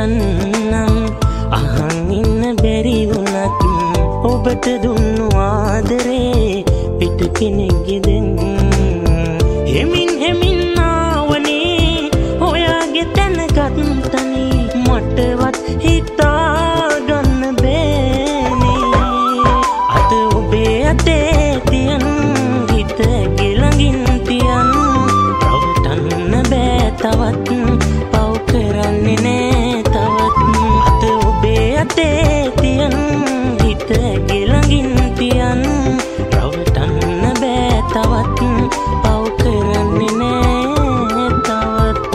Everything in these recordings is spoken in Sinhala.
කියන්නම් අහන් ඉන්න බැරි වුණත් ඔබට දුන්නු ආදරේ පිට කෙනෙක්ගේ දෙන්න හෙමින් හෙමින් ආවනේ ඔයාගේ තැනගත් තනි මටවත් හිතා ගන්න බෑනේ අද ඔබේ අතේ තියන් හිත ගෙලඟින් තියන් රවටන්න බෑ තවත් පව් කරන්නේ නෑ තවත් අද ඔබේ අතේ තියන් හිත ගෙලඟින් තියන් රවටන්න බෑ තවත් පව් කරන්නේ නෑ තවත්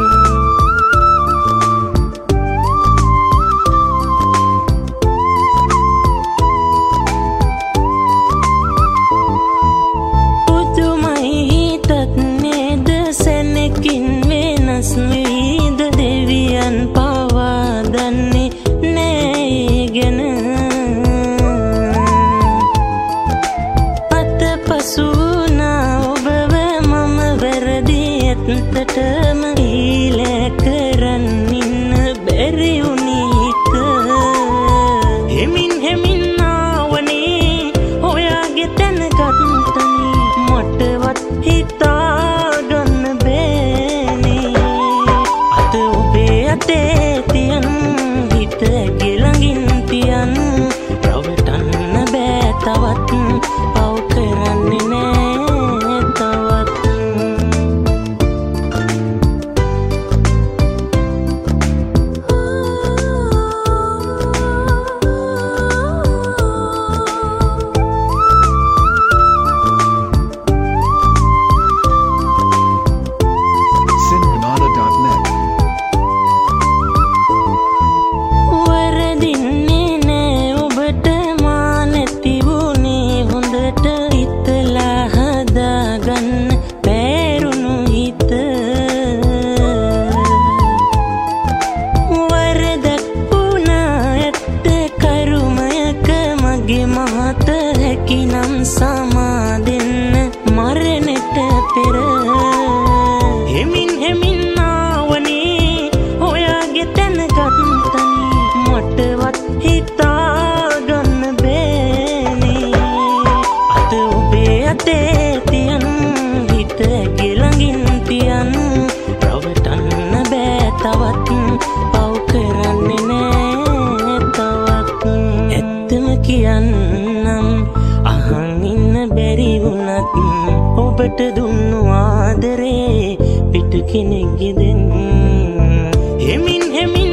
පුදුමයි හිතත් නේද සැනකින් වෙනස් වීද දෙවියන් පවා දන්නේ නෑ ගැන අතපසුනා ඔබව මම වැරදි ඇත්තටම ඊලෑ කරන්න ඉන්න බැරි උනිත හෙමින් හෙමින් ආවනේ ඔයාගේ තැනගත් තනි මටවත් හිතා ගන්න බෑනේ අද ඔබේ අතේ තියන් හිත ගෙලඟින් තියන් රවටන්න බෑ තවත් පව් කරන්නේ නෑ තවත් Sinbanana.net වරදින්නේ නෑ ඔබට මා නැති වුණේ හොඳට හිතලා හදාගන්න බැරුණු හිත වරදක් වුණා ඇත්ත කරුමයක මගේ මහත හැකිනම් සමා දෙන්න මරණට පෙර හෙමින් හෙමින් ආවනේ ඔයාගේ තැනගත් තනි මටවත් හිතා ගන්න බෑනේ අද ඔබේ අතේ තියන් හිත ගෙලඟින් තියන් රවටන්න බෑ තවත් පව් කරන්නේ නෑ තවත් ඇත්තම කියන්නම් අහන් ඉන්න බැරි වුණත් ඔබට දුන්නු ආදරේ පිට කෙනෙක්ගේ දෙන්න හෙමින් හෙමින්